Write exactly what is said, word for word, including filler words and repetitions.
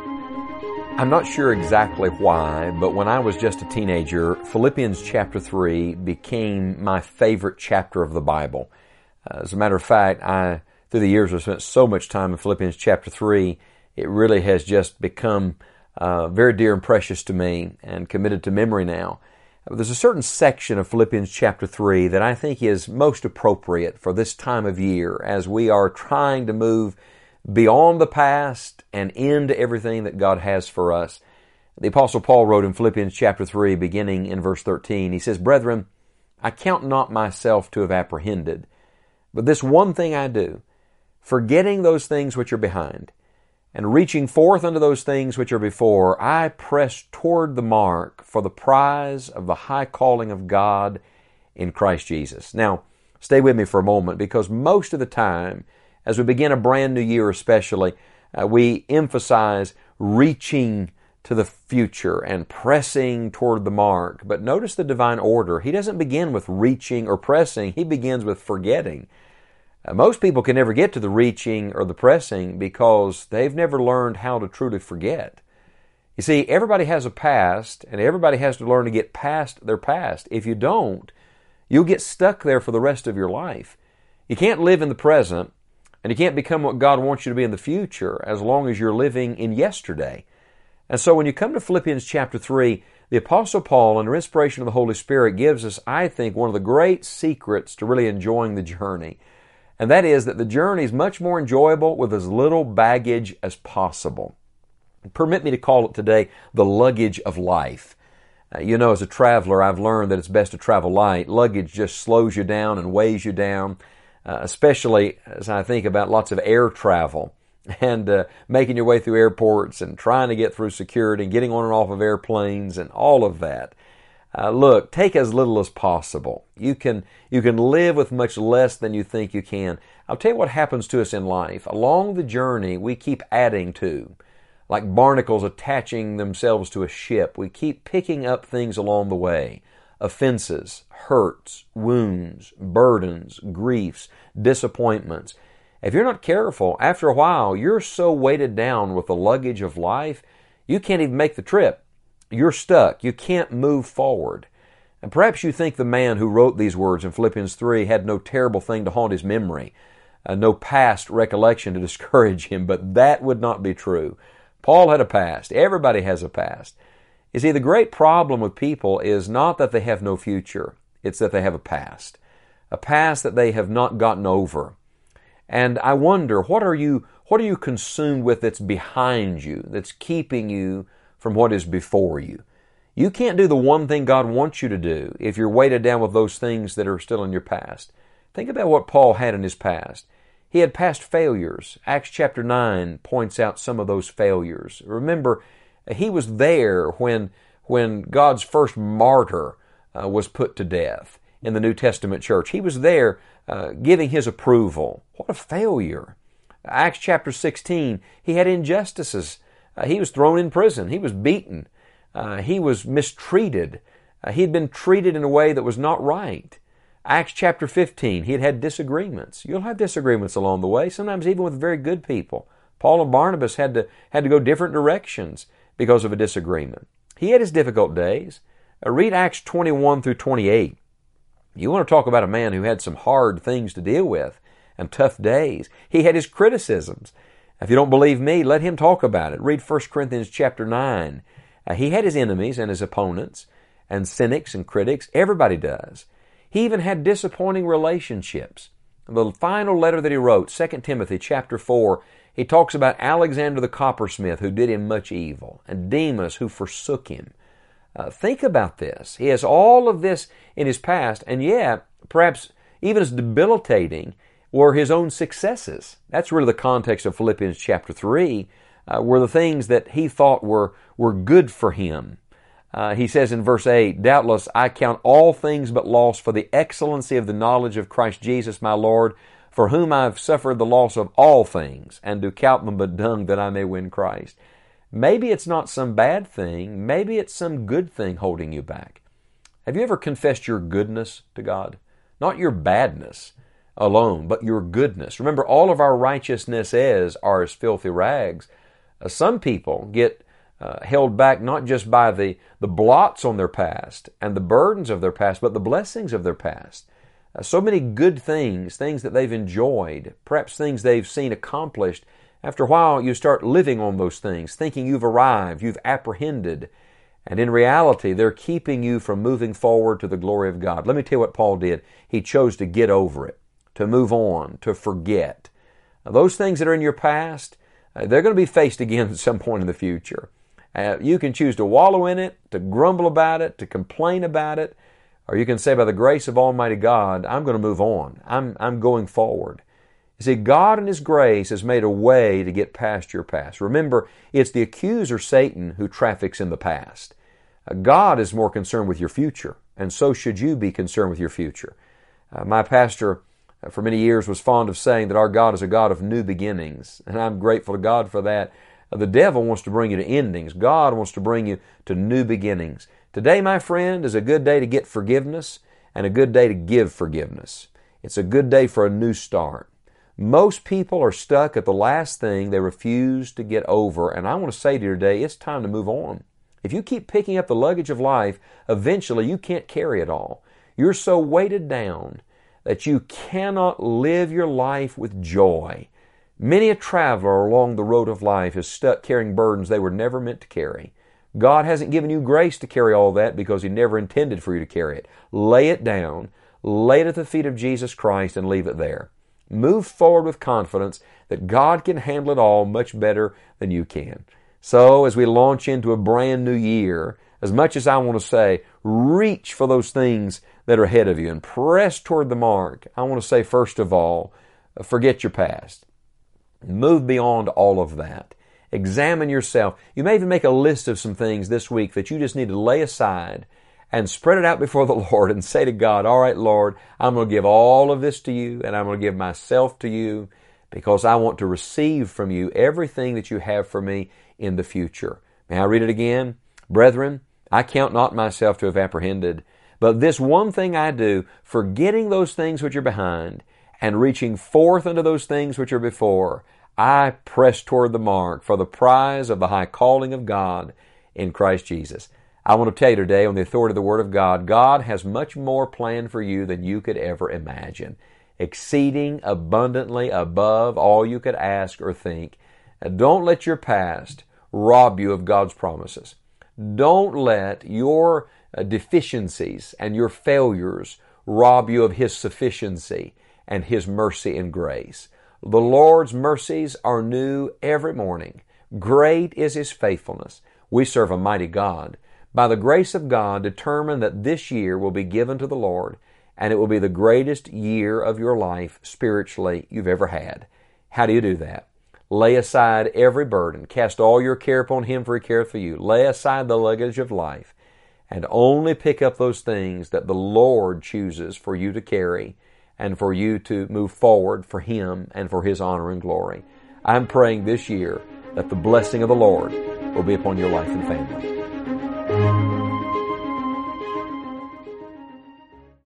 I'm not sure exactly why, but when I was just a teenager, Philippians chapter three became my favorite chapter of the Bible. Uh, as a matter of fact, I, through the years, have spent so much time in Philippians chapter three, it really has just become uh, very dear and precious to me and committed to memory now. Uh, there's a certain section of Philippians chapter three that I think is most appropriate for this time of year as we are trying to move beyond the past and into everything that God has for us. The Apostle Paul wrote in Philippians chapter three, beginning in verse thirteen, he says, "Brethren, I count not myself to have apprehended, but this one thing I do, forgetting those things which are behind, and reaching forth unto those things which are before, I press toward the mark for the prize of the high calling of God in Christ Jesus." Now, stay with me for a moment, because most of the time, as we begin a brand new year especially, uh, we emphasize reaching to the future and pressing toward the mark. But notice the divine order. He doesn't begin with reaching or pressing. He begins with forgetting. Uh, most people can never get to the reaching or the pressing because they've never learned how to truly forget. You see, everybody has a past, and everybody has to learn to get past their past. If you don't, you'll get stuck there for the rest of your life. You can't live in the present, and you can't become what God wants you to be in the future as long as you're living in yesterday. And so when you come to Philippians chapter three, the Apostle Paul, under inspiration of the Holy Spirit, gives us, I think, one of the great secrets to really enjoying the journey. And that is that the journey is much more enjoyable with as little baggage as possible. Permit me to call it today the luggage of life. Uh, you know, as a traveler, I've learned that it's best to travel light. Luggage just slows you down and weighs you down. Uh, especially as I think about lots of air travel and uh, making your way through airports and trying to get through security and getting on and off of airplanes and all of that. Uh, look, take as little as possible. You can you can live with much less than you think you can. I'll tell you what happens to us in life. Along the journey, we keep adding to, like barnacles attaching themselves to a ship. We keep picking up things along the way. Offenses, hurts, wounds, burdens, griefs, disappointments. If you're not careful, after a while, you're so weighted down with the luggage of life, you can't even make the trip. You're stuck. You can't move forward. And perhaps you think the man who wrote these words in Philippians three had no terrible thing to haunt his memory, uh, no past recollection to discourage him, but that would not be true. Paul had a past. Everybody has a past. You see, the great problem with people is not that they have no future. It's that they have a past. A past that they have not gotten over. And I wonder, what are you, what are you consumed with that's behind you, that's keeping you from what is before you? You can't do the one thing God wants you to do if you're weighted down with those things that are still in your past. Think about what Paul had in his past. He had past failures. Acts chapter nine points out some of those failures. Remember, he was there when, when God's first martyr uh, was put to death in the New Testament church. He was there uh, giving his approval. What a failure. Acts chapter sixteen, he had injustices. Uh, he was thrown in prison. He was beaten. Uh, he was mistreated. Uh, he'd been treated in a way that was not right. Acts chapter fifteen, he had had disagreements. You'll have disagreements along the way, sometimes even with very good people. Paul and Barnabas had to, had to go different directions because of a disagreement. He had his difficult days. Uh, read Acts twenty-one through twenty-eight. You want to talk about a man who had some hard things to deal with and tough days. He had his criticisms. If you don't believe me, let him talk about it. Read First Corinthians chapter nine. Uh, he had his enemies and his opponents and cynics and critics. Everybody does. He even had disappointing relationships. The final letter that he wrote, Second Timothy chapter four, he talks about Alexander the coppersmith who did him much evil, and Demas who forsook him. Uh, think about this. He has all of this in his past, and yet, perhaps even as debilitating were his own successes. That's really the context of Philippians chapter three, uh, were the things that he thought were, were good for him. Uh, he says in verse eight, "Doubtless I count all things but loss for the excellency of the knowledge of Christ Jesus my Lord, for whom I have suffered the loss of all things, and do count them but dung that I may win Christ." Maybe it's not some bad thing. Maybe it's some good thing holding you back. Have you ever confessed your goodness to God? Not your badness alone, but your goodness. Remember, all of our righteousness is are as filthy rags. Uh, some people get uh, held back not just by the, the blots on their past and the burdens of their past, but the blessings of their past. Uh, so many good things, things that they've enjoyed, perhaps things they've seen accomplished. After a while, you start living on those things, thinking you've arrived, you've apprehended, and in reality, they're keeping you from moving forward to the glory of God. Let me tell you what Paul did. He chose to get over it, to move on, to forget. Now, those things that are in your past, uh, they're going to be faced again at some point in the future. Uh, you can choose to wallow in it, to grumble about it, to complain about it, or you can say, by the grace of Almighty God, I'm going to move on. I'm, I'm going forward. You see, God in His grace has made a way to get past your past. Remember, it's the accuser, Satan, who traffics in the past. Uh, God is more concerned with your future, and so should you be concerned with your future. Uh, my pastor, uh, for many years, was fond of saying that our God is a God of new beginnings, and I'm grateful to God for that. Uh, the devil wants to bring you to endings. God wants to bring you to new beginnings. Today, my friend, is a good day to get forgiveness and a good day to give forgiveness. It's a good day for a new start. Most people are stuck at the last thing they refuse to get over, and I want to say to you today, it's time to move on. If you keep picking up the luggage of life, eventually you can't carry it all. You're so weighted down that you cannot live your life with joy. Many a traveler along the road of life is stuck carrying burdens they were never meant to carry. God hasn't given you grace to carry all that because He never intended for you to carry it. Lay it down, lay it at the feet of Jesus Christ, and leave it there. Move forward with confidence that God can handle it all much better than you can. So, as we launch into a brand new year, as much as I want to say, reach for those things that are ahead of you and press toward the mark, I want to say, first of all, forget your past. Move beyond all of that. Examine yourself. You may even make a list of some things this week that you just need to lay aside and spread it out before the Lord and say to God, all right, Lord, I'm going to give all of this to you, and I'm going to give myself to you because I want to receive from you everything that you have for me in the future. May I read it again? Brethren, I count not myself to have apprehended, but this one thing I do, forgetting those things which are behind and reaching forth unto those things which are before, I press toward the mark for the prize of the high calling of God in Christ Jesus. I want to tell you today, on the authority of the Word of God, God has much more planned for you than you could ever imagine, exceeding abundantly above all you could ask or think. And don't let your past rob you of God's promises. Don't let your deficiencies and your failures rob you of His sufficiency and His mercy and grace. The Lord's mercies are new every morning. Great is His faithfulness. We serve a mighty God. By the grace of God, determine that this year will be given to the Lord, and it will be the greatest year of your life spiritually you've ever had. How do you do that? Lay aside every burden. Cast all your care upon Him, for He careth for you. Lay aside the luggage of life, and only pick up those things that the Lord chooses for you to carry and for you to move forward for Him and for His honor and glory. I'm praying this year that the blessing of the Lord will be upon your life and family.